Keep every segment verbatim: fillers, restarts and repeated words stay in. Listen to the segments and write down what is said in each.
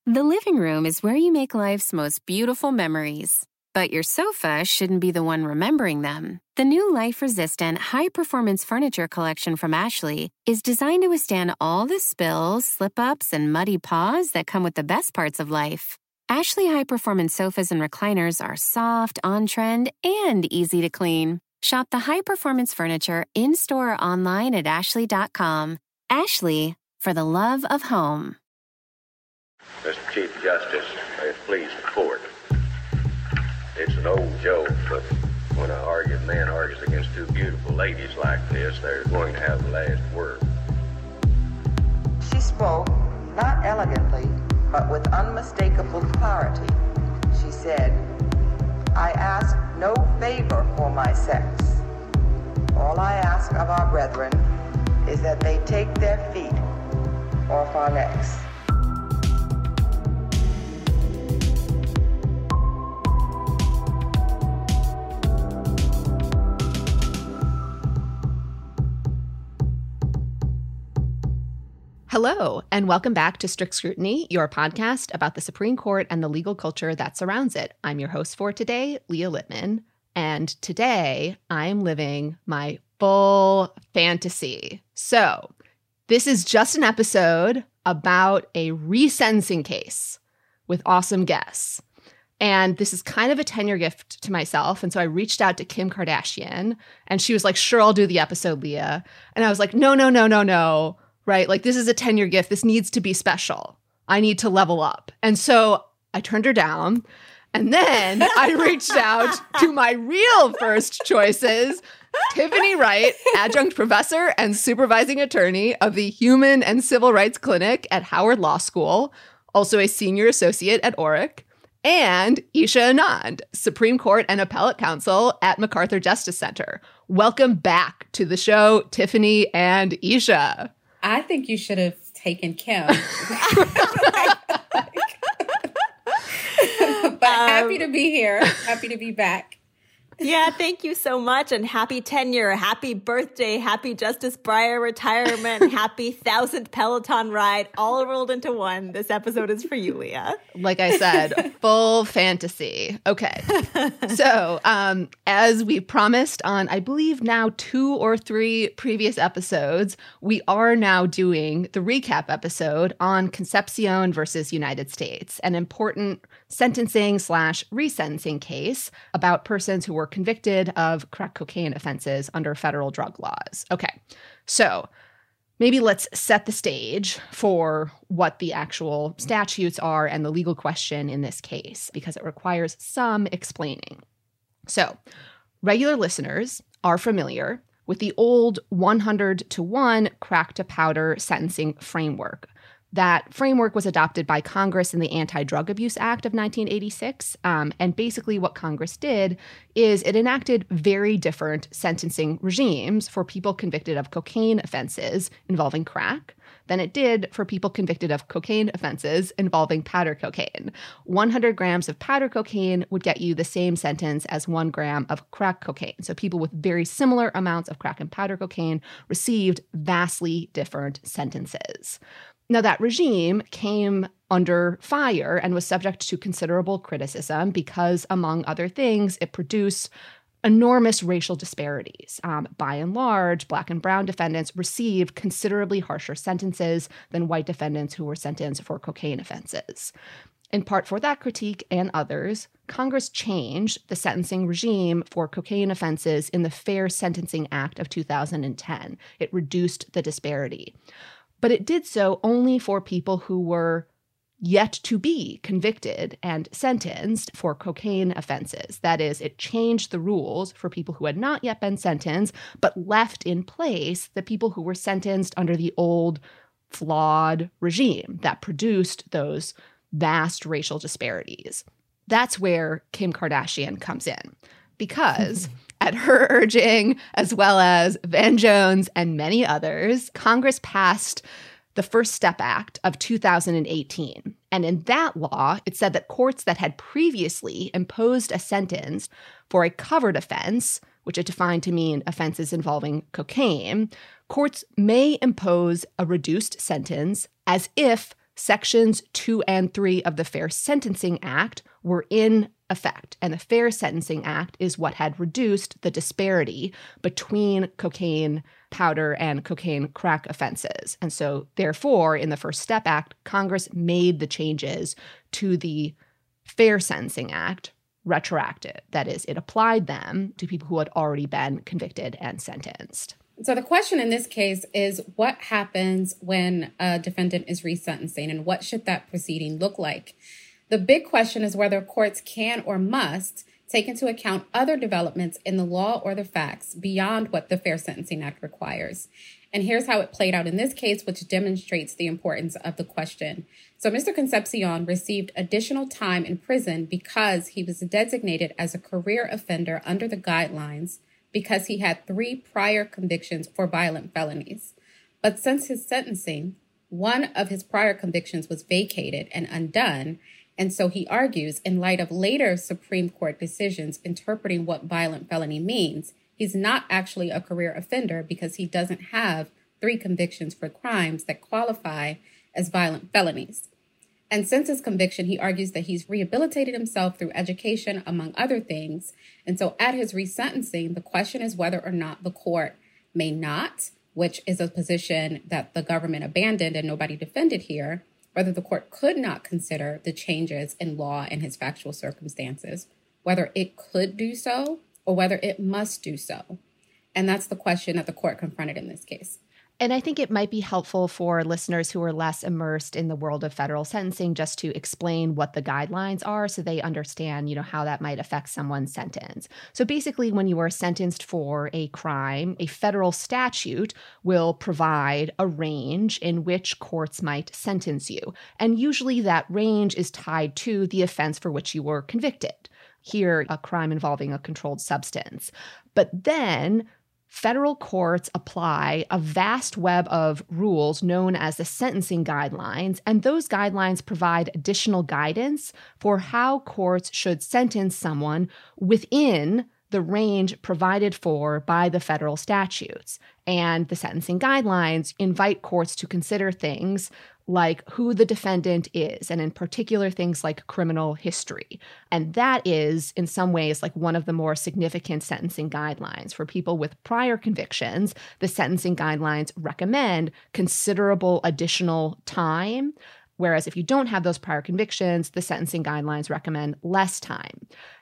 The living room is where you make life's most beautiful memories. But your sofa shouldn't be the one remembering them. The new life-resistant, high-performance furniture collection from Ashley is designed to withstand all the spills, slip-ups, and muddy paws that come with the best parts of life. Ashley high-performance sofas and recliners are soft, on-trend, and easy to clean. Shop the high-performance furniture in-store or online at ashley dot com. Ashley, for the love of home. Mister Chief Justice, may it please the court. It's an old joke, but when an argued man argues against two beautiful ladies like this, they're going to have the last word. She spoke, not elegantly, but with unmistakable clarity. She said, I ask no favor for my sex. All I ask of our brethren is that they take their feet off our necks. Hello, and welcome back to Strict Scrutiny, your podcast about the Supreme Court and the legal culture that surrounds it. I'm your host for today, Leah Littman, and today I'm living my full fantasy. So, this is just an episode about a resentencing case with awesome guests. And this is kind of a ten-year gift to myself. And so I reached out to Kim Kardashian, and she was like, sure, I'll do the episode, Leah. And I was like, no, no, no, no, no. Right? Like, this is a ten-year gift. This needs to be special. I need to level up. And so I turned her down. And then I reached out to my real first choices, Tiffany Wright, adjunct professor and supervising attorney of the Human and Civil Rights Clinic at Howard Law School, also a senior associate at Orrick, and Isha Anand, Supreme Court and Appellate Counsel at MacArthur Justice Center. Welcome back to the show, Tiffany and Isha. I think you should have taken Kim. But um, happy to be here. Happy to be back. Yeah, thank you so much. And happy tenure, happy birthday, happy Justice Breyer retirement, happy thousandth Peloton ride, all rolled into one. This episode is for you, Leah. Like I said, full fantasy. Okay. So um, as we promised on, I believe now two or three previous episodes, we are now doing the recap episode on Concepcion versus United States, an important sentencing slash resentencing case about persons who were convicted of crack cocaine offenses under federal drug laws. Okay, so maybe let's set the stage for what the actual statutes are and the legal question in this case, because it requires some explaining. So, regular listeners are familiar with the old one hundred to one crack to powder sentencing framework. That framework was adopted by Congress in the Anti-Drug Abuse Act of nineteen eighty-six. Um, and basically what Congress did is it enacted very different sentencing regimes for people convicted of cocaine offenses involving crack than it did for people convicted of cocaine offenses involving powder cocaine. one hundred grams of powder cocaine would get you the same sentence as one gram of crack cocaine. So people with very similar amounts of crack and powder cocaine received vastly different sentences. Now, that regime came under fire and was subject to considerable criticism because, among other things, it produced enormous racial disparities. Um, by and large, Black and brown defendants received considerably harsher sentences than white defendants who were sentenced for cocaine offenses. In part for that critique and others, Congress changed the sentencing regime for cocaine offenses in the Fair Sentencing Act of two thousand ten. It reduced the disparity. But it did so only for people who were yet to be convicted and sentenced for cocaine offenses. That is, it changed the rules for people who had not yet been sentenced, but left in place the people who were sentenced under the old, flawed regime that produced those vast racial disparities. That's where Kim Kardashian comes in, because at her urging, as well as Van Jones and many others, Congress passed the First Step Act of two thousand eighteen. And in that law, it said that courts that had previously imposed a sentence for a covered offense, which it defined to mean offenses involving cocaine, courts may impose a reduced sentence as if Sections two and three of the Fair Sentencing Act were in effect, and the Fair Sentencing Act is what had reduced the disparity between cocaine powder and cocaine crack offenses. And so, therefore, in the First Step Act, Congress made the changes to the Fair Sentencing Act retroactive. That is, it applied them to people who had already been convicted and sentenced. So the question in this case is, what happens when a defendant is resentencing, and what should that proceeding look like? The big question is whether courts can or must take into account other developments in the law or the facts beyond what the Fair Sentencing Act requires. And here's how it played out in this case, which demonstrates the importance of the question. So Mister Concepcion received additional time in prison because he was designated as a career offender under the guidelines because he had three prior convictions for violent felonies. But since his sentencing, one of his prior convictions was vacated and undone. And so he argues, in light of later Supreme Court decisions interpreting what violent felony means, he's not actually a career offender because he doesn't have three convictions for crimes that qualify as violent felonies. And since his conviction, he argues that he's rehabilitated himself through education, among other things. And so at his resentencing, the question is whether or not the court may not, which is a position that the government abandoned and nobody defended here, whether the court could not consider the changes in law and his factual circumstances, whether it could do so or whether it must do so. And that's the question that the court confronted in this case. And I think it might be helpful for listeners who are less immersed in the world of federal sentencing just to explain what the guidelines are so they understand, you know, how that might affect someone's sentence. So basically, when you are sentenced for a crime, a federal statute will provide a range in which courts might sentence you. And usually that range is tied to the offense for which you were convicted. Here, a crime involving a controlled substance. But then federal courts apply a vast web of rules known as the sentencing guidelines, and those guidelines provide additional guidance for how courts should sentence someone within the range provided for by the federal statutes. And the sentencing guidelines invite courts to consider things like who the defendant is, and in particular things like criminal history. And that is, in some ways, like one of the more significant sentencing guidelines. For people with prior convictions, the sentencing guidelines recommend considerable additional time, whereas if you don't have those prior convictions, the sentencing guidelines recommend less time.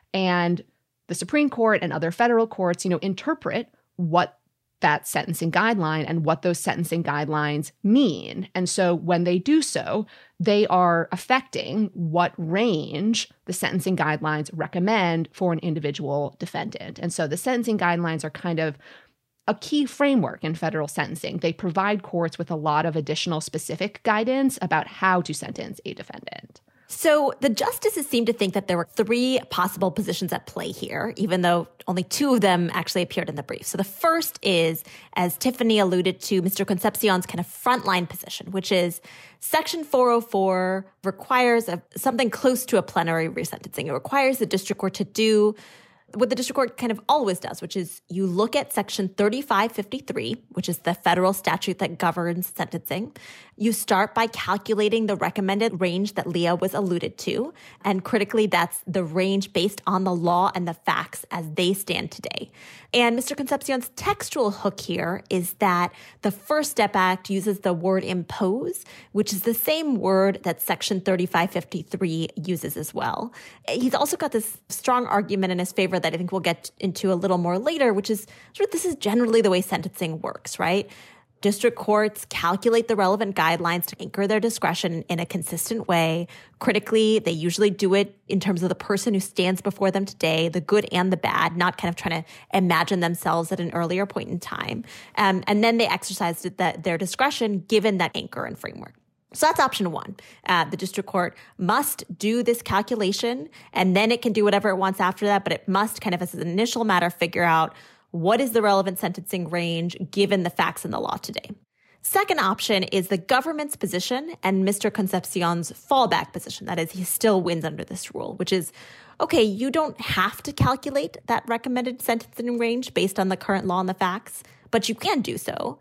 And the Supreme Court and other federal courts, you know, interpret what that sentencing guideline and what those sentencing guidelines mean. And so when they do so, they are affecting what range the sentencing guidelines recommend for an individual defendant. And so the sentencing guidelines are kind of a key framework in federal sentencing. They provide courts with a lot of additional specific guidance about how to sentence a defendant. So the justices seem to think that there were three possible positions at play here, even though only two of them actually appeared in the brief. So the first is, as Tiffany alluded to, Mister Concepcion's kind of frontline position, which is Section four oh four requires a, something close to a plenary resentencing. It requires the district court to do what the district court kind of always does, which is you look at Section thirty-five fifty-three, which is the federal statute that governs sentencing. You start by calculating the recommended range that Leah was alluded to. And critically, that's the range based on the law and the facts as they stand today. And Mister Concepcion's textual hook here is that the First Step Act uses the word impose, which is the same word that Section thirty-five fifty-three uses as well. He's also got this strong argument in his favor that I think we'll get into a little more later, which is sort of this is generally the way sentencing works, right? District courts calculate the relevant guidelines to anchor their discretion in a consistent way. Critically, they usually do it in terms of the person who stands before them today, the good and the bad, not kind of trying to imagine themselves at an earlier point in time. Um, and then they exercise the, their discretion given that anchor and framework. So that's option one. Uh, the district court must do this calculation, and then it can do whatever it wants after that, but it must kind of as an initial matter figure out what is the relevant sentencing range given the facts in the law today. Second option is the government's position and Mister Concepcion's fallback position. That is, he still wins under this rule, which is, okay, you don't have to calculate that recommended sentencing range based on the current law and the facts, but you can do so.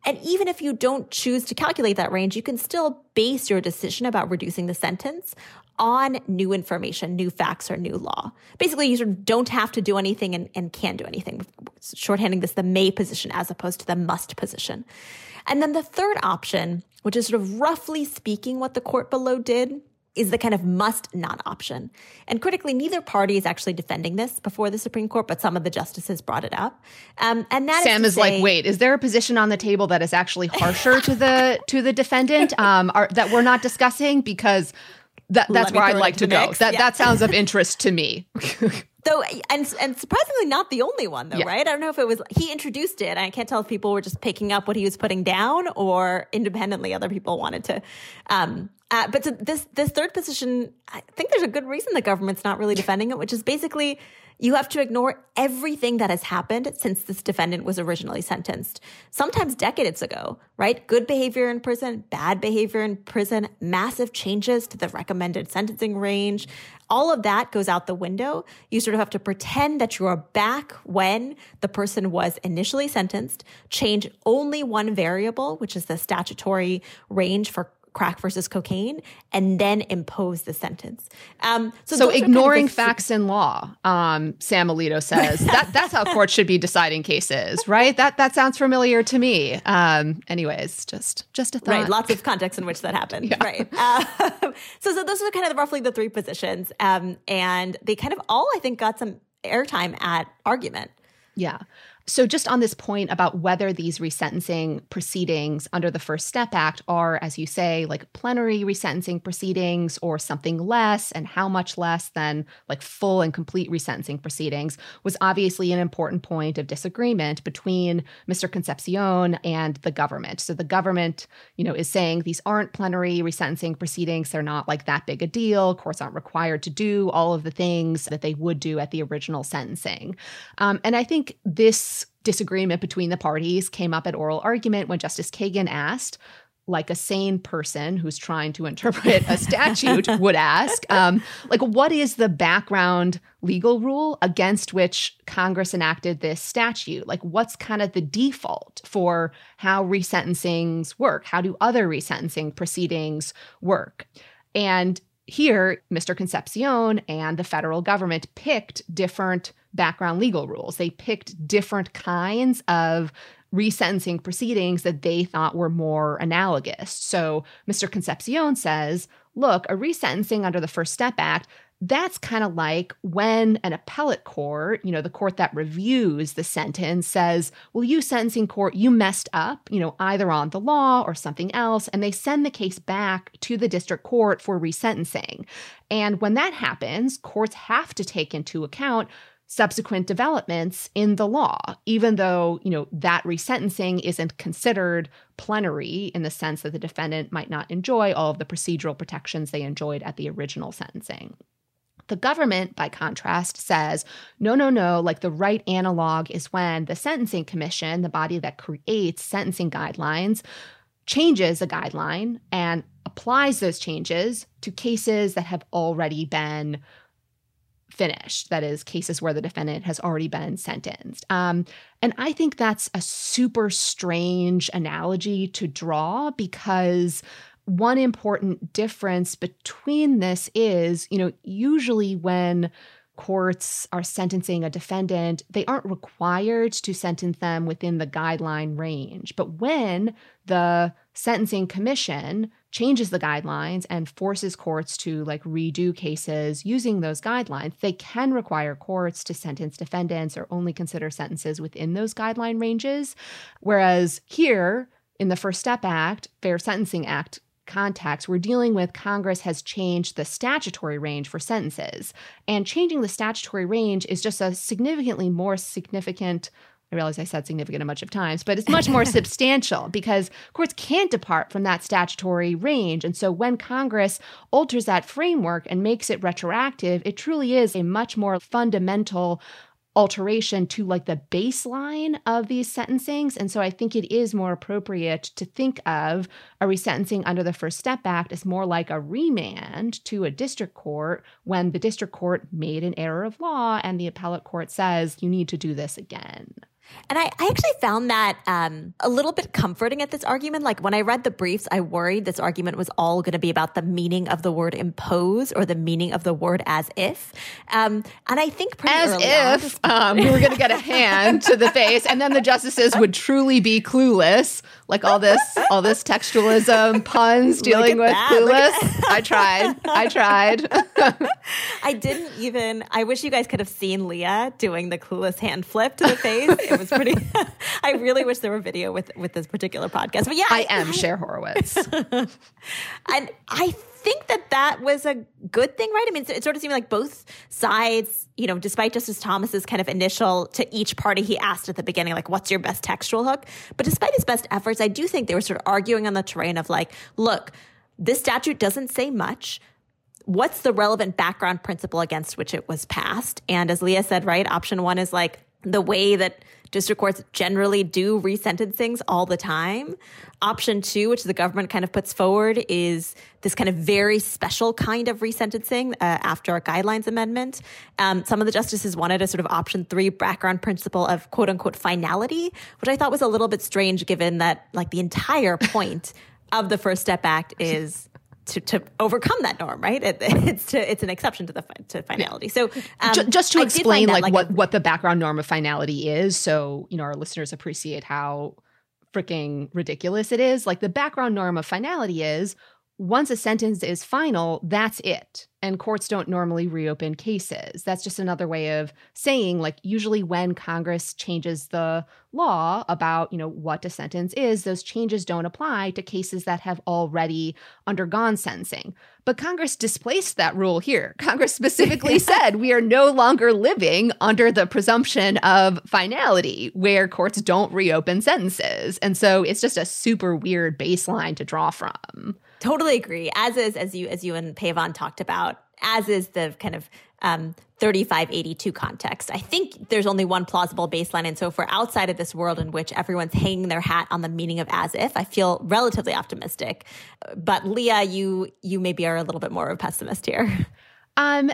And even if you don't choose to calculate that range, you can still base your decision about reducing the sentence on new information, new facts, or new law. Basically, you sort of don't have to do anything and, and can do anything. Shorthanding this, the may position as opposed to the must position. And then the third option, which is sort of roughly speaking what the court below did, is the kind of must not option. And critically, neither party is actually defending this before the Supreme Court, but some of the justices brought it up. Um, and that Sam is, is say, like, wait, is there a position on the table that is actually harsher to the to the defendant um, are, that we're not discussing? Because that, that's where I'd like to go. That, yeah. that sounds of interest to me. Though, and and surprisingly not the only one, though, yeah. right? I don't know if it was, he introduced it, and I can't tell if people were just picking up what he was putting down or independently other people wanted to. Um, uh, but so this, this third position, I think there's a good reason the government's not really defending it, which is basically you have to ignore everything that has happened since this defendant was originally sentenced, sometimes decades ago, right? Good behavior in prison, bad behavior in prison, massive changes to the recommended sentencing range. All of that goes out the window. You sort of have to pretend that you are back when the person was initially sentenced, change only one variable, which is the statutory range for crack versus cocaine, and then impose the sentence. Um, so so ignoring kind of facts in law, um, Sam Alito says, that that's how courts should be deciding cases, right? That that sounds familiar to me. Um, anyways, just just a thought. Right, lots of context in which that happened. Yeah. Right. Uh, so, so those are kind of the, roughly the three positions. Um, and they kind of all, I think, got some airtime at argument. Yeah. So just on this point about whether these resentencing proceedings under the First Step Act are, as you say, like plenary resentencing proceedings or something less, and how much less than like full and complete resentencing proceedings, was obviously an important point of disagreement between Mister Concepcion and the government. So the government, you know, is saying these aren't plenary resentencing proceedings. They're not like that big a deal. Courts aren't required to do all of the things that they would do at the original sentencing. Um, and I think this disagreement between the parties came up at oral argument when Justice Kagan asked, like a sane person who's trying to interpret a statute would ask, um, like, what is the background legal rule against which Congress enacted this statute? Like, what's kind of the default for how resentencings work? How do other resentencing proceedings work? And here, Mister Concepcion and the federal government picked different background legal rules. They picked different kinds of resentencing proceedings that they thought were more analogous. So Mister Concepcion says, look, a resentencing under the First Step Act, that's kind of like when an appellate court, you know, the court that reviews the sentence says, well, you sentencing court, you messed up, you know, either on the law or something else, and they send the case back to the district court for resentencing. And when that happens, courts have to take into account subsequent developments in the law, even though, you know, that resentencing isn't considered plenary in the sense that the defendant might not enjoy all of the procedural protections they enjoyed at the original sentencing. The government, by contrast, says, no, no, no, like the right analog is when the Sentencing Commission, the body that creates sentencing guidelines, changes a guideline and applies those changes to cases that have already been finished, that is, cases where the defendant has already been sentenced. Um, and I think that's a super strange analogy to draw, because one important difference between this is, you know, usually when courts are sentencing a defendant, they aren't required to sentence them within the guideline range. But when the Sentencing Commission changes the guidelines and forces courts to like redo cases using those guidelines, they can require courts to sentence defendants or only consider sentences within those guideline ranges. Whereas here in the First Step Act, Fair Sentencing Act context, we're dealing with Congress has changed the statutory range for sentences. And changing the statutory range is just a significantly more significant, I realize I said significant a bunch of times, but it's much more substantial because courts can't depart from that statutory range. And so when Congress alters that framework and makes it retroactive, it truly is a much more fundamental alteration to like the baseline of these sentencings. And so I think it is more appropriate to think of a resentencing under the First Step Act as more like a remand to a district court when the district court made an error of law and the appellate court says you need to do this again. And I, I actually found that um, a little bit comforting at this argument. Like when I read the briefs, I worried this argument was all going to be about the meaning of the word impose or the meaning of the word as if. Um, and I think pretty as early if on, um, we were going to get a hand to the face, and then the justices would truly be clueless, like all this, all this textualism, puns dealing with that, clueless. I tried. I tried. I didn't even. I wish you guys could have seen Leah doing the clueless hand flip to the face. It was pretty. I really wish there were video with with this particular podcast. But yeah, I, I am I, Cher Horowitz, and I think that that was a good thing, right? I mean, it sort of seemed like both sides, you know, despite Justice Thomas's kind of initial to each party, he asked at the beginning, like, "What's your best textual hook?" But despite his best efforts, I do think they were sort of arguing on the terrain of like, look, this statute doesn't say much. What's the relevant background principle against which it was passed? And as Leah said, right, option one is like the way that district courts generally do resentencings all the time. Option two, which the government kind of puts forward, is this kind of very special kind of resentencing uh, after a guidelines amendment. Um, some of the justices wanted a sort of option three background principle of quote unquote finality, which I thought was a little bit strange given that like the entire point of the First Step Act is To, to overcome that norm, right? It, it's to, it's an exception to the to finality. So um, just, just to I explain, like, like what, a, what the background norm of finality is, so you know our listeners appreciate how freaking ridiculous it is. Like the background norm of finality is once a sentence is final, that's it. And courts don't normally reopen cases. That's just another way of saying, like, usually when Congress changes the law about, you know, what a sentence is, those changes don't apply to cases that have already undergone sentencing. But Congress displaced that rule here. Congress specifically said we are no longer living under the presumption of finality where courts don't reopen sentences. And so it's just a super weird baseline to draw from. Totally agree. As is, as you as you and Pavan talked about, as is the kind of um, thirty-five eighty-two context. I think there's only one plausible baseline. And so if we're outside of this world in which everyone's hanging their hat on the meaning of as if, I feel relatively optimistic. But Leah, you you maybe are a little bit more of a pessimist here. Um.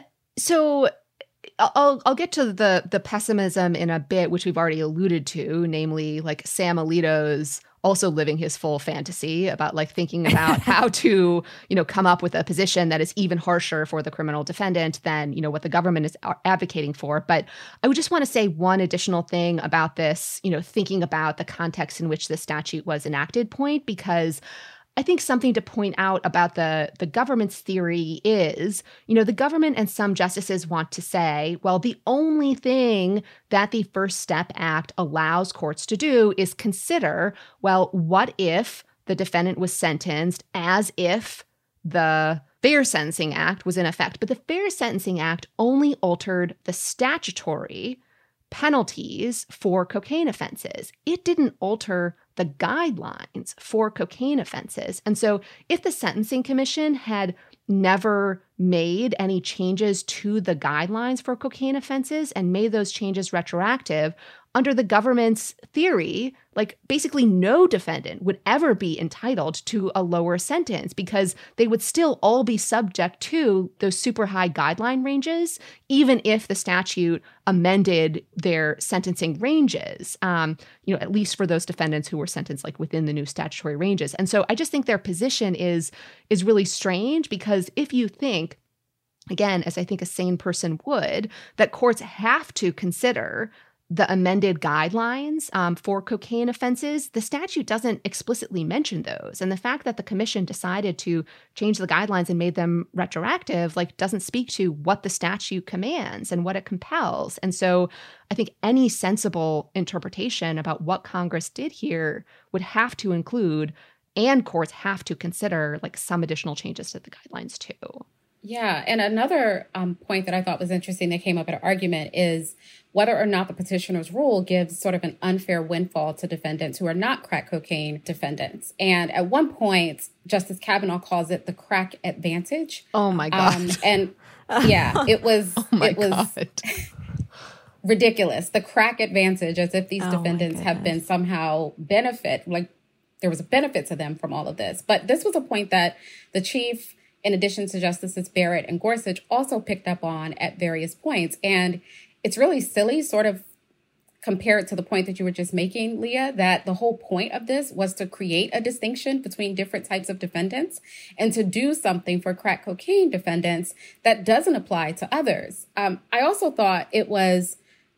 So I'll I'll get to the the pessimism in a bit, which we've already alluded to, namely like Sam Alito's also living his full fantasy about like thinking about how to, you know, come up with a position that is even harsher for the criminal defendant than, you know, what the government is advocating for. But I would just want to say one additional thing about this, you know, thinking about the context in which the statute was enacted point, because I think something to point out about the, the government's theory is, you know, the government and some justices want to say, well, the only thing that the First Step Act allows courts to do is consider, well, what if the defendant was sentenced as if the Fair Sentencing Act was in effect? But the Fair Sentencing Act only altered the statutory penalties for cocaine offenses. It didn't alter the guidelines for cocaine offenses. And so if the Sentencing Commission had never made any changes to the guidelines for cocaine offenses and made those changes retroactive, under the government's theory, like basically no defendant would ever be entitled to a lower sentence because they would still all be subject to those super high guideline ranges, even if the statute amended their sentencing ranges, um, you know, at least for those defendants who were sentenced like within the new statutory ranges. And so I just think their position is, is really strange because if you think, again, as I think a sane person would, that courts have to consider the amended guidelines um, for cocaine offenses, the statute doesn't explicitly mention those. And the fact that the commission decided to change the guidelines and made them retroactive, like, doesn't speak to what the statute commands and what it compels. And so I think any sensible interpretation about what Congress did here would have to include, and courts have to consider, like, some additional changes to the guidelines too. Yeah. And another um, point that I thought was interesting that came up at an argument is whether or not the petitioner's rule gives sort of an unfair windfall to defendants who are not crack cocaine defendants. And at one point, Justice Kavanaugh calls it the crack advantage. Oh, my God. Um, and yeah, it was, oh my it was God. ridiculous. The crack advantage, as if these oh defendants have been somehow benefit, like there was a benefit to them from all of this. But this was a point that the chief, in addition to Justices Barrett and Gorsuch, also picked up on at various points. And it's really silly, sort of compare it to the point that you were just making, Leah, that the whole point of this was to create a distinction between different types of defendants and to do something for crack cocaine defendants that doesn't apply to others. Um, I also thought it was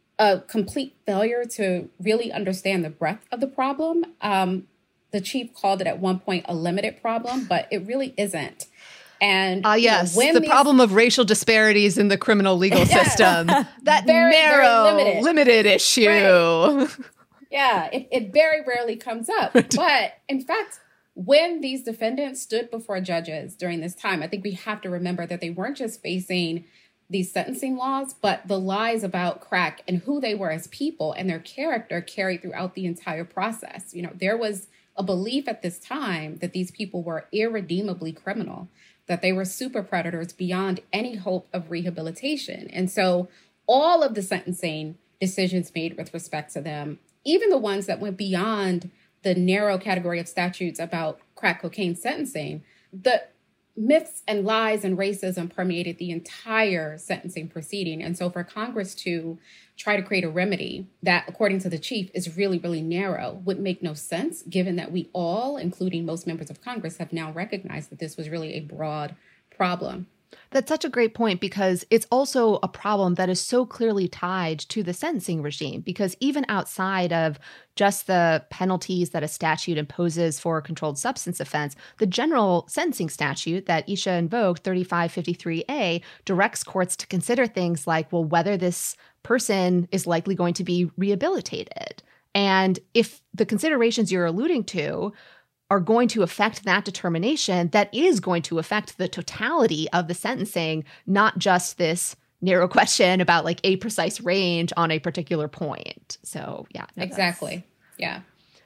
a complete failure to really understand the breadth of the problem. Um, the chief called it at one point a limited problem, but it really isn't. And uh, yes, you know, the these, problem of racial disparities in the criminal legal yeah, system. That very, narrow, very limited. limited issue. Right. Yeah, it, it very rarely comes up. But in fact, when these defendants stood before judges during this time, I think we have to remember that they weren't just facing these sentencing laws, but the lies about crack and who they were as people and their character carried throughout the entire process. You know, there was a belief at this time that these people were irredeemably criminal, that they were super predators beyond any hope of rehabilitation. And so all of the sentencing decisions made with respect to them, even the ones that went beyond the narrow category of statutes about crack cocaine sentencing, the myths and lies and racism permeated the entire sentencing proceeding. And so for Congress to try to create a remedy that, according to the chief, is really, really narrow would make no sense, given that we all, including most members of Congress, have now recognized that this was really a broad problem. That's such a great point, because it's also a problem that is so clearly tied to the sentencing regime, because even outside of just the penalties that a statute imposes for a controlled substance offense, the general sentencing statute that Isha invoked, thirty-five fifty-three A, directs courts to consider things like, well, whether this person is likely going to be rehabilitated. And if the considerations you're alluding to are going to affect that determination, that is going to affect the totality of the sentencing, not just this narrow question about like a precise range on a particular point. So yeah. No, exactly. Yeah.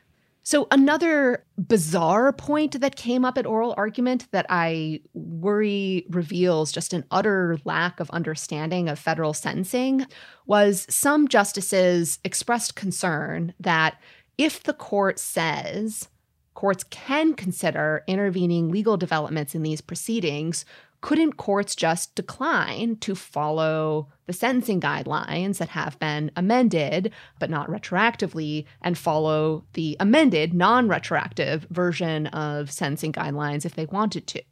So another bizarre point that came up at oral argument that I worry reveals just an utter lack of understanding of federal sentencing was some justices expressed concern that if the court says courts can consider intervening legal developments in these proceedings, couldn't courts just decline to follow the sentencing guidelines that have been amended, but not retroactively, and follow the amended, non-retroactive version of sentencing guidelines if they wanted to?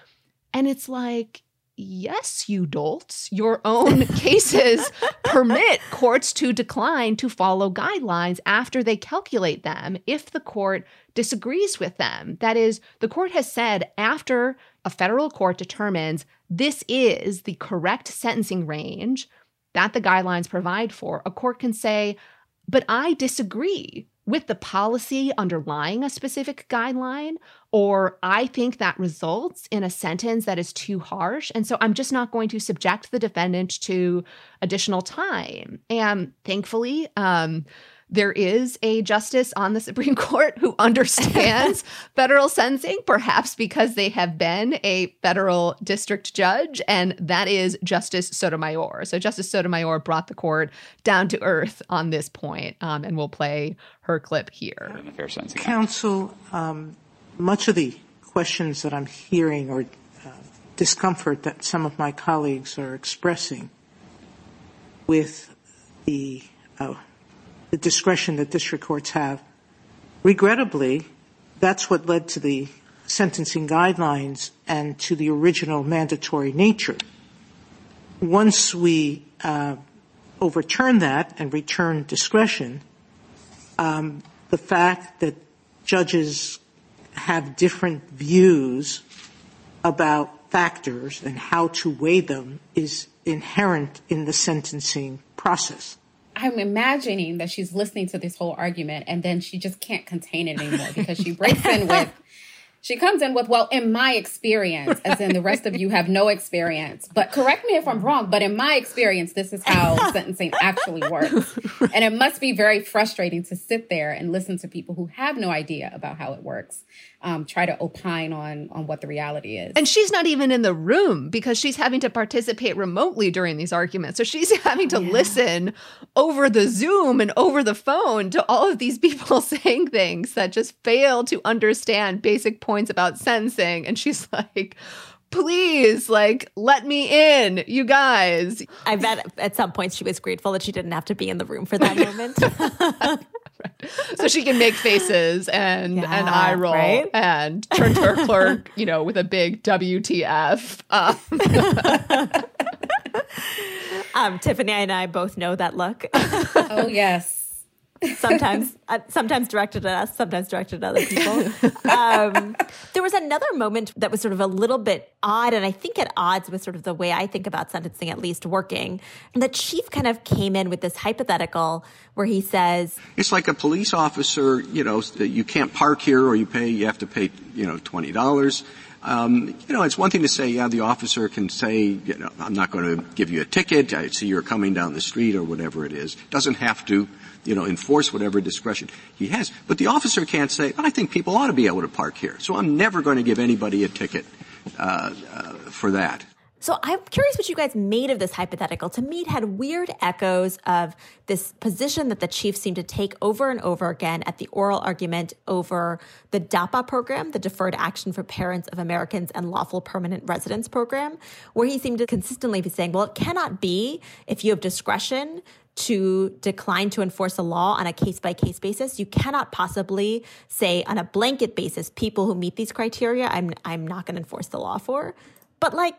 And it's like, yes, you dolts. Your own cases permit courts to decline to follow guidelines after they calculate them if the court disagrees with them. That is, the court has said after a federal court determines this is the correct sentencing range that the guidelines provide for, a court can say, but I disagree with the policy underlying a specific guideline, or I think that results in a sentence that is too harsh, and so I'm just not going to subject the defendant to additional time. And thankfully, um, there is a justice on the Supreme Court who understands federal sentencing, perhaps because they have been a federal district judge, and that is Justice Sotomayor. So Justice Sotomayor brought the court down to earth on this point, um, and we'll play her clip here. In a fair sense. Counsel, um, much of the questions that I'm hearing or uh, discomfort that some of my colleagues are expressing with the uh, the discretion that district courts have, regrettably, that's what led to the sentencing guidelines and to the original mandatory nature. Once we uh, overturn that and return discretion, um, the fact that judges have different views about factors and how to weigh them is inherent in the sentencing process. I'm imagining that she's listening to this whole argument and then she just can't contain it anymore because she breaks in with, she comes in with, well, in my experience, as in the rest of you have no experience. But correct me if I'm wrong, but in my experience, this is how sentencing actually works. And it must be very frustrating to sit there and listen to people who have no idea about how it works, um, try to opine on, on what the reality is. And she's not even in the room because she's having to participate remotely during these arguments. So she's having to yeah. listen over the Zoom and over the phone to all of these people saying things that just fail to understand basic points about sentencing. And she's like, please, like, let me in, you guys. I bet at some point she was grateful that she didn't have to be in the room for that moment. So she can make faces and Yeah, and eye roll right? and turn to her clerk, you know, with a big W T F. Um, um, Tiffany and I both know that look. Oh, yes. sometimes uh, sometimes directed at us, sometimes directed at other people. Um, there was another moment that was sort of a little bit odd, and I think at odds with sort of the way I think about sentencing, at least working. And the chief kind of came in with this hypothetical where he says, it's like a police officer, you know, you can't park here or you pay, you have to pay, you know, twenty dollars. Um, you know, it's one thing to say, yeah, the officer can say, you know, I'm not going to give you a ticket. I see you're coming down the street or whatever it is. Doesn't have to, you know, enforce whatever discretion he has. But the officer can't say, I think people ought to be able to park here. So I'm never going to give anybody a ticket, uh, uh, for that. So I'm curious what you guys made of this hypothetical. To me, it had weird echoes of this position that the chief seemed to take over and over again at the oral argument over the DAPA program, the Deferred Action for Parents of Americans and Lawful Permanent Residents program, where he seemed to consistently be saying, well, it cannot be if you have discretion to decline to enforce a law on a case-by-case basis. You cannot possibly say on a blanket basis, people who meet these criteria, I'm I'm not going to enforce the law for. But like,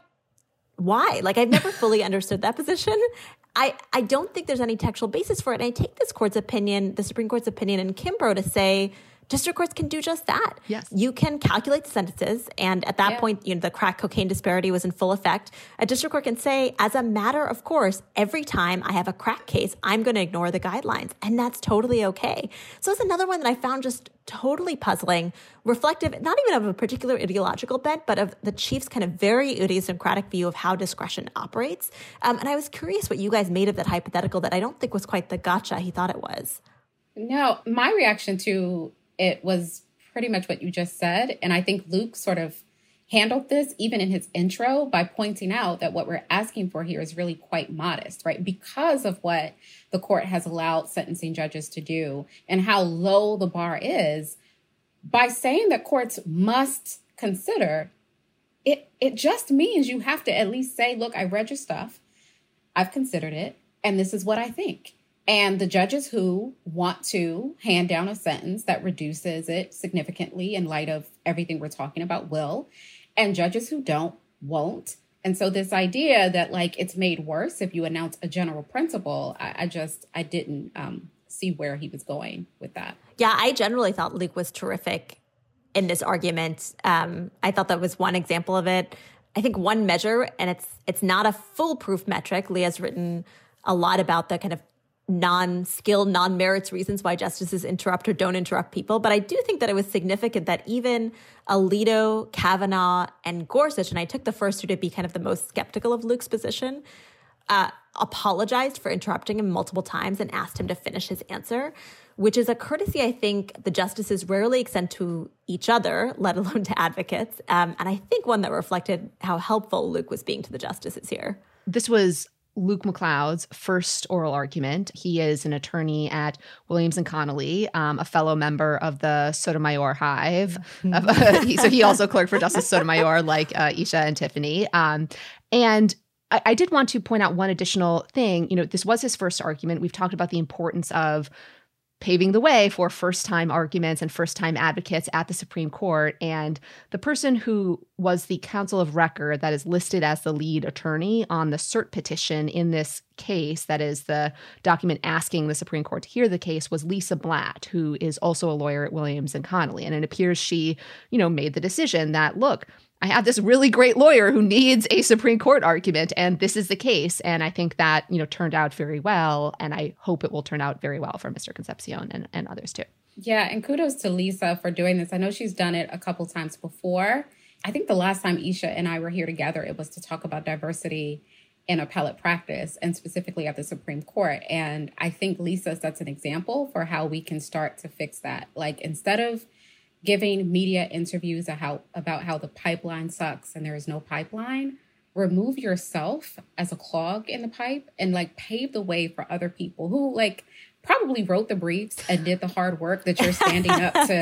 why? Like, I've never fully understood that position. I, I don't think there's any textual basis for it. And I take this court's opinion, the Supreme Court's opinion in Kimbrough to say district courts can do just that. Yes. You can calculate the sentences. And at that Yeah. point, you know, the crack cocaine disparity was in full effect. A district court can say, as a matter of course, every time I have a crack case, I'm going to ignore the guidelines. And that's totally okay. So it's another one that I found just totally puzzling, reflective, not even of a particular ideological bent, but of the chief's kind of very idiosyncratic view of how discretion operates. Um, and I was curious what you guys made of that hypothetical that I don't think was quite the gotcha he thought it was. No, my reaction to it was pretty much what you just said. And I think Luke sort of handled this even in his intro by pointing out that what we're asking for here is really quite modest, right? Because of what the court has allowed sentencing judges to do and how low the bar is, by saying that courts must consider, it, it just means you have to at least say, look, I read your stuff, I've considered it, and this is what I think. And the judges who want to hand down a sentence that reduces it significantly in light of everything we're talking about will, and judges who don't won't. And so this idea that like it's made worse if you announce a general principle, I, I just, I didn't um, see where he was going with that. Yeah, I generally thought Luke was terrific in this argument. Um, I thought that was one example of it. I think one measure, and it's it's not a foolproof metric. Leah's written a lot about the kind of non-skill, non-merits reasons why justices interrupt or don't interrupt people. But I do think that it was significant that even Alito, Kavanaugh, and Gorsuch, and I took the first two to be kind of the most skeptical of Luke's position, uh, apologized for interrupting him multiple times and asked him to finish his answer, which is a courtesy I think the justices rarely extend to each other, let alone to advocates. Um, and I think one that reflected how helpful Luke was being to the justices here. This was Luke McLeod's first oral argument. He is an attorney at Williams and Connolly, um, a fellow member of the Sotomayor Hive. Of, uh, he, so he also clerked for Justice Sotomayor, like uh, Isha and Tiffany. Um, and I, I did want to point out one additional thing. You know, this was his first argument. We've talked about the importance of paving the way for first-time arguments and first-time advocates at the Supreme Court. And the person who was the counsel of record that is listed as the lead attorney on the cert petition in this case, that is the document asking the Supreme Court to hear the case, was Lisa Blatt, who is also a lawyer at Williams and Connolly. And it appears she, you know, made the decision that, look, I have this really great lawyer who needs a Supreme Court argument, and this is the case. And I think that, you know, turned out very well, and I hope it will turn out very well for Mister Concepcion and, and others too. Yeah, and kudos to Lisa for doing this. I know she's done it a couple times before. I think the last time Isha and I were here together, it was to talk about diversity in appellate practice, and specifically at the Supreme Court. And I think Lisa sets an example for how we can start to fix that. Like, instead of giving media interviews about how, about how the pipeline sucks and there is no pipeline, remove yourself as a clog in the pipe and like pave the way for other people who like probably wrote the briefs and did the hard work that you're standing up to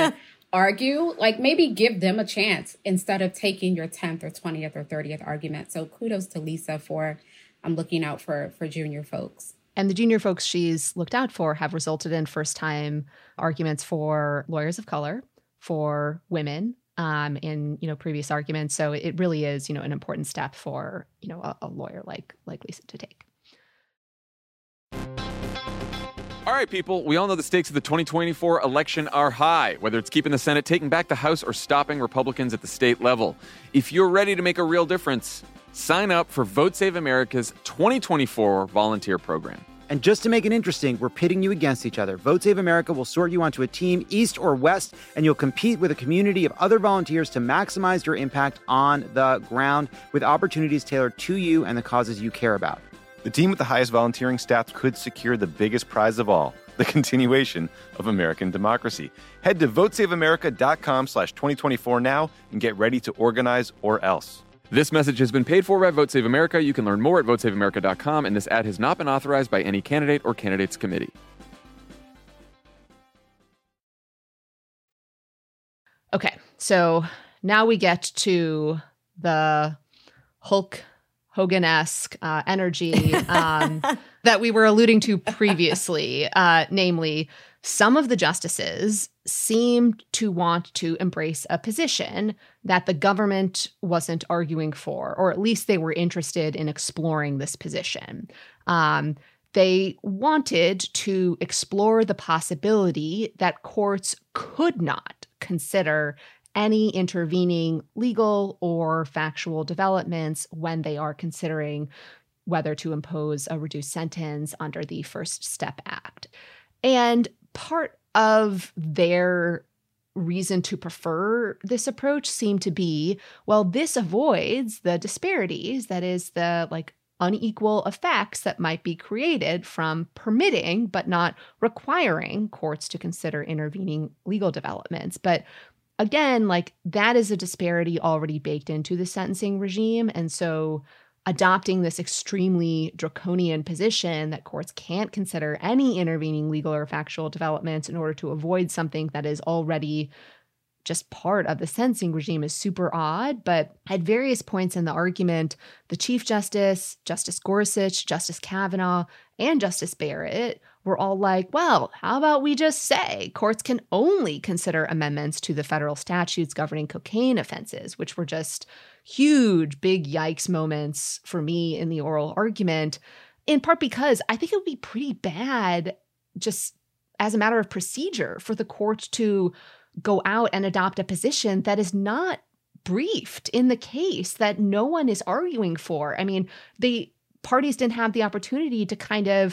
argue, like maybe give them a chance instead of taking your tenth or twentieth or thirtieth argument. So kudos to Lisa for um, looking out for, for junior folks. And the junior folks she's looked out for have resulted in first-time arguments for lawyers of color, for women um, in, you know, previous arguments. So it really is, you know, an important step for, you know, a, a lawyer like like Lisa to take. All right, people, we all know the stakes of the twenty twenty-four election are high, whether it's keeping the Senate, taking back the House, or stopping Republicans at the state level. If you're ready to make a real difference, sign up for Vote Save America's twenty twenty-four volunteer program. And just to make it interesting, we're pitting you against each other. Vote Save America will sort you onto a team, east or west, and you'll compete with a community of other volunteers to maximize your impact on the ground with opportunities tailored to you and the causes you care about. The team with the highest volunteering stats could secure the biggest prize of all, the continuation of American democracy. Head to votesaveamerica.com slash 2024 now and get ready to organize or else. This message has been paid for by Vote Save America. You can learn more at vote save america dot com, and this ad has not been authorized by any candidate or candidates committee. Okay, so now we get to the Hulk Hogan-esque uh, energy um, that we were alluding to previously, uh, namely, some of the justices seemed to want to embrace a position that the government wasn't arguing for, or at least they were interested in exploring this position. Um, they wanted to explore the possibility that courts could not consider any intervening legal or factual developments when they are considering whether to impose a reduced sentence under the First Step Act. And part of their reason to prefer this approach seemed to be, well, this avoids the disparities, that is the like unequal effects that might be created from permitting but not requiring courts to consider intervening legal developments. But again, like that is a disparity already baked into the sentencing regime. And so adopting this extremely draconian position that courts can't consider any intervening legal or factual developments in order to avoid something that is already just part of the sentencing regime is super odd. But at various points in the argument, the Chief Justice, Justice Gorsuch, Justice Kavanaugh, and Justice Barrett were all like, well, how about we just say courts can only consider amendments to the federal statutes governing cocaine offenses, which were just huge, big yikes moments for me in the oral argument, in part because I think it would be pretty bad just as a matter of procedure for the court to go out and adopt a position that is not briefed in the case, that no one is arguing for. I mean, the parties didn't have the opportunity to kind of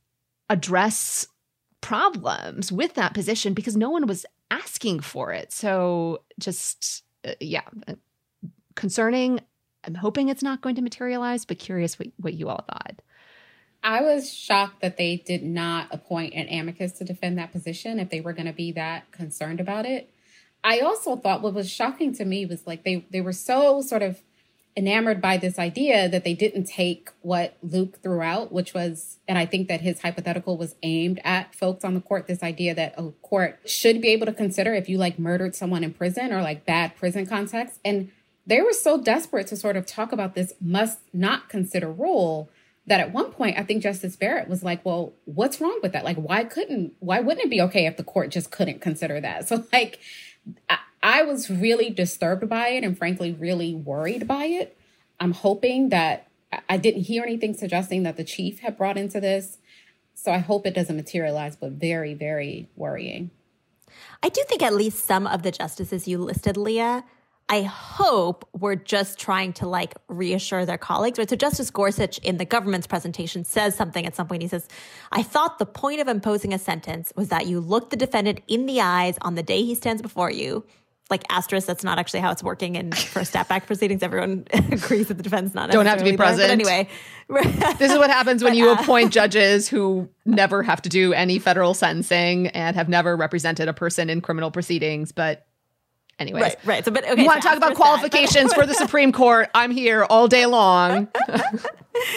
address problems with that position because no one was asking for it. So just, uh, yeah, concerning. I'm hoping it's not going to materialize, but curious what, what you all thought. I was shocked that they did not appoint an amicus to defend that position if they were going to be that concerned about it. I also thought what was shocking to me was like they, they were so sort of enamored by this idea that they didn't take what Luke threw out, which was, and I think that his hypothetical was aimed at folks on the court, this idea that a court should be able to consider if you like murdered someone in prison or like bad prison context. And they were so desperate to sort of talk about this must not consider rule that at one point, I think Justice Barrett was like, well, what's wrong with that? Like, why couldn't, why wouldn't it be okay if the court just couldn't consider that? So like, I, I was really disturbed by it and frankly, really worried by it. I'm hoping that I didn't hear anything suggesting that the chief had brought into this. So I hope it doesn't materialize, but very, very worrying. I do think at least some of the justices you listed, Leah, I hope we're just trying to like reassure their colleagues, right? So Justice Gorsuch in the government's presentation says something at some point. He says, I thought the point of imposing a sentence was that you look the defendant in the eyes on the day he stands before you. Like asterisk, that's not actually how it's working in First Step Back proceedings. Everyone agrees that the defendant's not don't have to be present. There. But anyway. This is what happens when you appoint judges who never have to do any federal sentencing and have never represented a person in criminal proceedings, but anyways. Right, right. So, but okay. You want to talk about qualifications that, but... for the Supreme Court? I'm here all day long.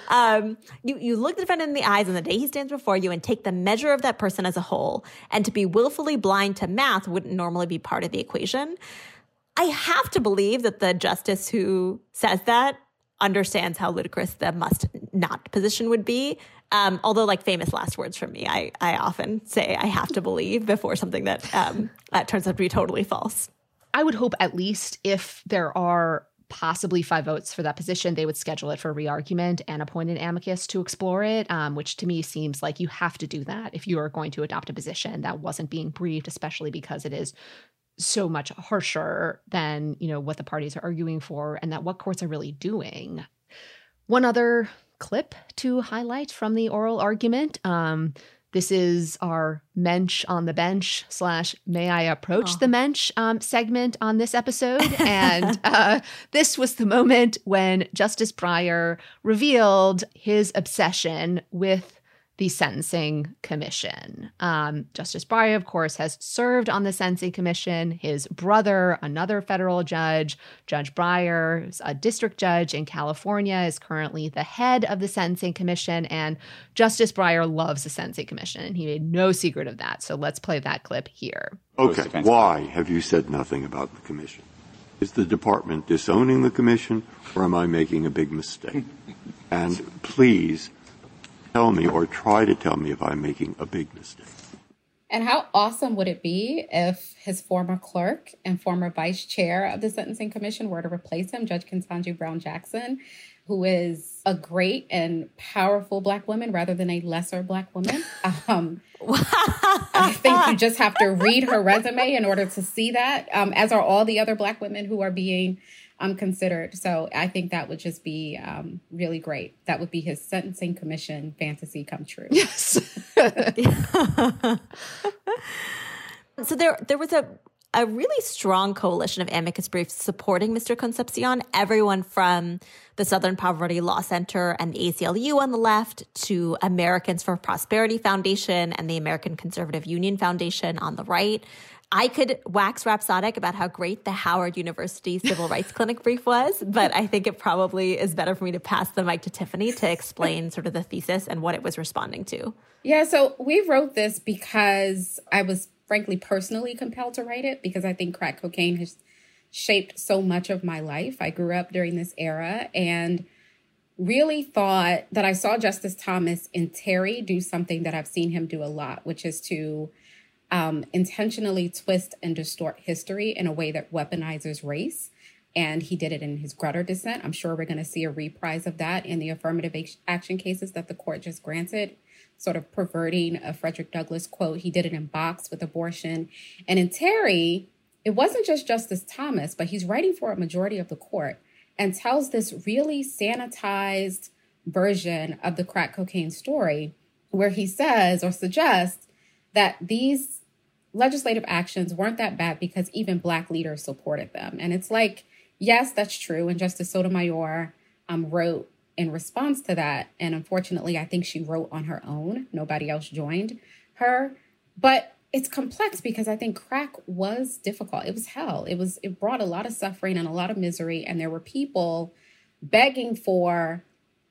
Um, you, you look the defendant in the eyes on the day he stands before you and take the measure of that person as a whole. And to be willfully blind to math wouldn't normally be part of the equation. I have to believe that the justice who says that understands how ludicrous the must not position would be. Um, although, like, famous last words from me, I, I often say I have to believe before something that, um, that turns out to be totally false. I would hope at least if there are possibly five votes for that position, they would schedule it for re-argument and appoint an amicus to explore it, um, which to me seems like you have to do that if you are going to adopt a position that wasn't being briefed, especially because it is so much harsher than, you know, what the parties are arguing for and that what courts are really doing. One other clip to highlight from the oral argument. Um, this is our mensch on the bench slash may I approach oh. the mensch um, segment on this episode. And uh, this was the moment when Justice Breyer revealed his obsession with the Sentencing Commission. Um, Justice Breyer, of course, has served on the Sentencing Commission. His brother, another federal judge, Judge Breyer, a district judge in California, is currently the head of the Sentencing Commission. And Justice Breyer loves the Sentencing Commission, and he made no secret of that. So let's play that clip here. Okay, why have you said nothing about the commission? Is the department disowning the commission, or am I making a big mistake? And please tell me or try to tell me if I'm making a big mistake. And how awesome would it be if his former clerk and former vice chair of the Sentencing Commission were to replace him, Judge Ketanji Brown Jackson, who is a great and powerful Black woman rather than a lesser Black woman. Um, I think you just have to read her resume in order to see that, um, as are all the other Black women who are being um, considered. So I think that would just be um, really great. That would be his Sentencing Commission fantasy come true. Yes. So there, there was a a really strong coalition of amicus briefs supporting Mister Concepcion. Everyone from the Southern Poverty Law Center and the A C L U on the left to Americans for Prosperity Foundation and the American Conservative Union Foundation on the right. I could wax rhapsodic about how great the Howard University Civil Rights Clinic brief was, but I think it probably is better for me to pass the mic to Tiffany to explain sort of the thesis and what it was responding to. Yeah, so we wrote this because I was frankly personally compelled to write it because I think crack cocaine has shaped so much of my life. I grew up during this era and really thought that I saw Justice Thomas in Terry do something that I've seen him do a lot, which is to um, intentionally twist and distort history in a way that weaponizes race. And he did it in his Grutter dissent. I'm sure we're going to see a reprise of that in the affirmative action cases that the court just granted, sort of perverting a Frederick Douglass quote. He did it in Box with abortion. And in Terry, it wasn't just Justice Thomas, but he's writing for a majority of the court and tells this really sanitized version of the crack cocaine story where he says or suggests that these legislative actions weren't that bad because even Black leaders supported them. And it's like, yes, that's true. And Justice Sotomayor um, wrote in response to that. And unfortunately, I think she wrote on her own. Nobody else joined her. But it's complex because I think crack was difficult. It was hell. It was, it brought a lot of suffering and a lot of misery. And there were people begging for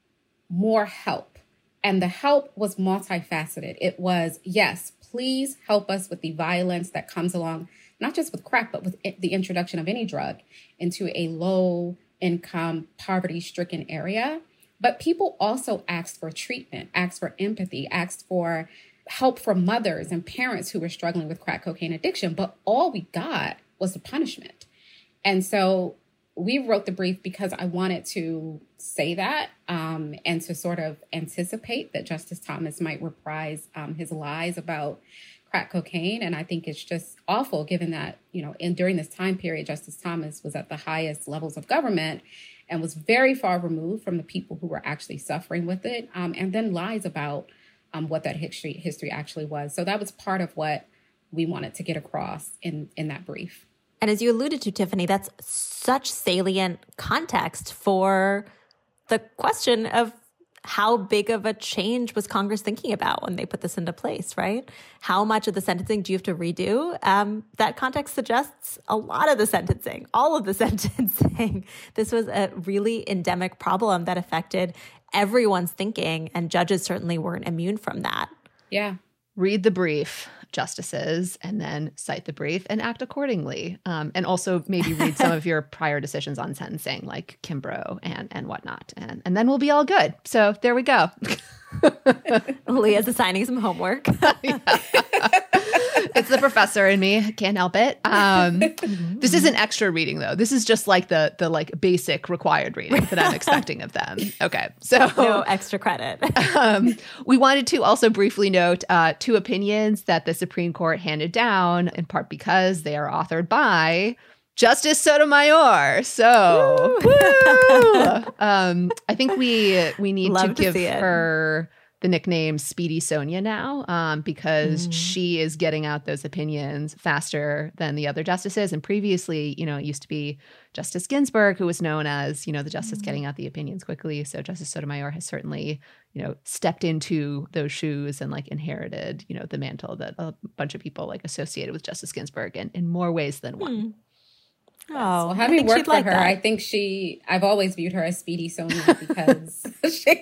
more help. And the help was multifaceted. It was, yes, please help us with the violence that comes along, not just with crack, but with the introduction of any drug into a low income, poverty stricken area. But people also asked for treatment, asked for empathy, asked for help from mothers and parents who were struggling with crack cocaine addiction. But all we got was the punishment. And so we wrote the brief because I wanted to say that um, and to sort of anticipate that Justice Thomas might reprise um, his lies about crack cocaine. And I think it's just awful given that, you know, in during this time period, Justice Thomas was at the highest levels of government and was very far removed from the people who were actually suffering with it, um, and then lies about um, what that history history actually was. So that was part of what we wanted to get across in, in that brief. And as you alluded to, Tiffany, that's such salient context for the question of how big of a change was Congress thinking about when they put this into place, right? How much of the sentencing do you have to redo? Um, that context suggests a lot of the sentencing, all of the sentencing. This was a really endemic problem that affected everyone's thinking, and judges certainly weren't immune from that. Yeah. Read the brief, justices, and then cite the brief and act accordingly. Um, and also maybe read some of your prior decisions on sentencing, like Kimbrough and, and whatnot. And, and then we'll be all good. So there we go. Leah's assigning some homework. It's the professor in me. Can't help it. Um, this isn't extra reading, though. This is just like the the like basic required reading that I'm expecting of them. Okay. So no extra credit. um, we wanted to also briefly note uh, two opinions that the Supreme Court handed down, in part because they are authored by Justice Sotomayor. So woo! um, I think we we need Love to to give see it. her the nickname Speedy Sonia now, um, because Mm. she is getting out those opinions faster than the other justices. And previously, you know, it used to be Justice Ginsburg, who was known as, you know, the justice Mm. getting out the opinions quickly. So Justice Sotomayor has certainly, you know, stepped into those shoes and like inherited, you know, the mantle that a bunch of people like associated with Justice Ginsburg in, in more ways than one. Mm. Oh, Well, I having think worked she'd for like her, that. I think she, I've always viewed her as Speedy Sonia because she,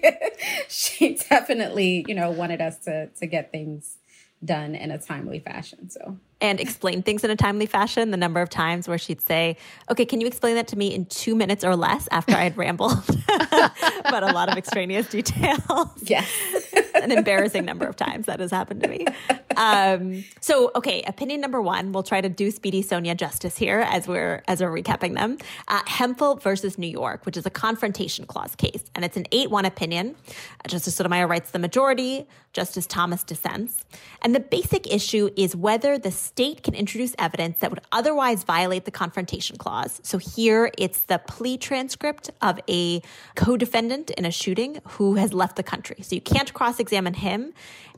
she definitely, you know, wanted us to to get things done in a timely fashion. So And explain things in a timely fashion. The number of times where she'd say, okay, can you explain that to me in two minutes or less after I had rambled about a lot of extraneous details? yes. An embarrassing number of times that has happened to me. Um, so, okay, opinion number one, we'll try to do Speedy Sonia justice here as we're as we're recapping them. Uh, Hemphill versus New York, which is a confrontation clause case, and it's an eight one opinion. Uh, Justice Sotomayor writes the majority, Justice Thomas dissents. And the basic issue is whether the state can introduce evidence that would otherwise violate the confrontation clause. So here it's the plea transcript of a co-defendant in a shooting who has left the country. So you can't cross-examine him.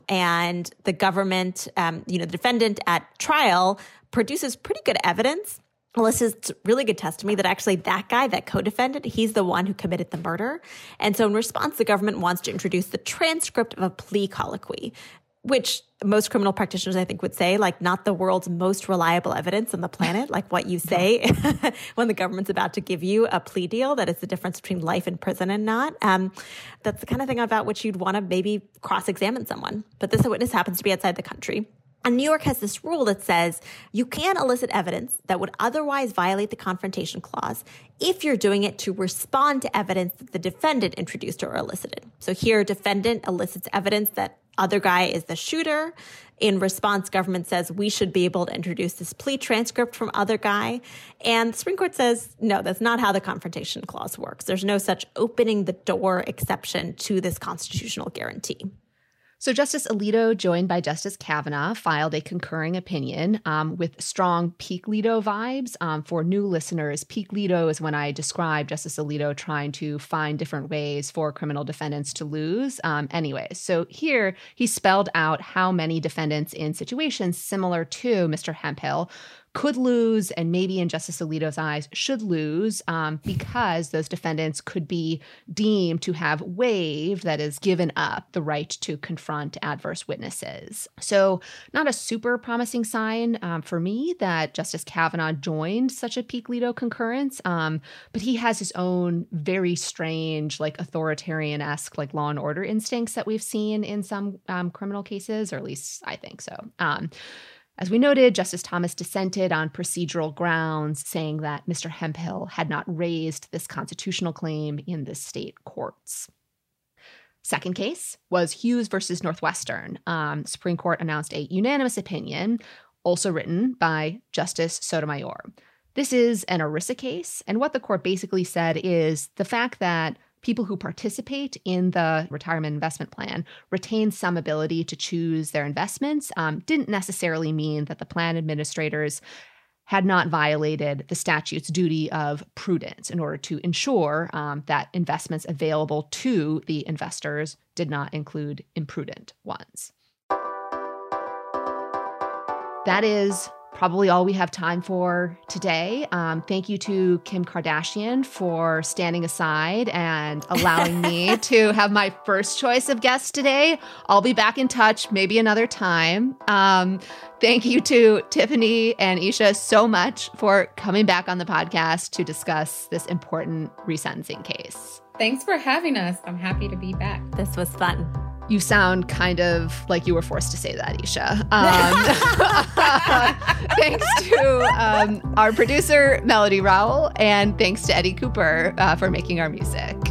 And the government, um, you know, the defendant at trial produces pretty good evidence, elicits really good testimony that actually that guy, that co-defendant, he's the one who committed the murder. And so in response, the government wants to introduce the transcript of a plea colloquy, which most criminal practitioners, I think, would say, like, not the world's most reliable evidence on the planet, like what you say when the government's about to give you a plea deal, that is the difference between life in prison and not. Um, that's the kind of thing about which you'd want to maybe cross-examine someone. But this witness happens to be outside the country. And New York has this rule that says you can elicit evidence that would otherwise violate the confrontation clause if you're doing it to respond to evidence that the defendant introduced or elicited. So here, defendant elicits evidence that other guy is the shooter. In response, government says we should be able to introduce this plea transcript from other guy. And the Supreme Court says, no, that's not how the confrontation clause works. There's no such opening the door exception to this constitutional guarantee. So Justice Alito, joined by Justice Kavanaugh, filed a concurring opinion um, with strong Peake Leto vibes. Um, for new listeners, Peake Leto is when I describe Justice Alito trying to find different ways for criminal defendants to lose. Um, anyways, so here he spelled out how many defendants in situations similar to Mister Hemphill could lose, and maybe in Justice Alito's eyes should lose, um, because those defendants could be deemed to have waived, that is, given up the right to confront adverse witnesses. So not a super promising sign um, for me that Justice Kavanaugh joined such a Peake Leto concurrence, um, but he has his own very strange, like authoritarian-esque, like law and order instincts that we've seen in some um, criminal cases, or at least I think so. Um, As we noted, Justice Thomas dissented on procedural grounds, saying that Mister Hemphill had not raised this constitutional claim in the state courts. Second case was Hughes versus Northwestern. Um, Supreme Court announced a unanimous opinion, also written by Justice Sotomayor. This is an ERISA case, and what the court basically said is the fact that people who participate in the retirement investment plan retain some ability to choose their investments um, didn't necessarily mean that the plan administrators had not violated the statute's duty of prudence in order to ensure um, that investments available to the investors did not include imprudent ones. That is probably all we have time for today. Um, thank you to Kim Kardashian for standing aside and allowing me to have my first choice of guests today. I'll be back in touch maybe another time. Um, thank you to Tiffany and Isha so much for coming back on the podcast to discuss this important resentencing case. Thanks for having us. I'm happy to be back. This was fun. You sound kind of like you were forced to say that, Isha. Um, thanks to um, our producer, Melody Rowell, and thanks to Eddie Cooper uh, for making our music.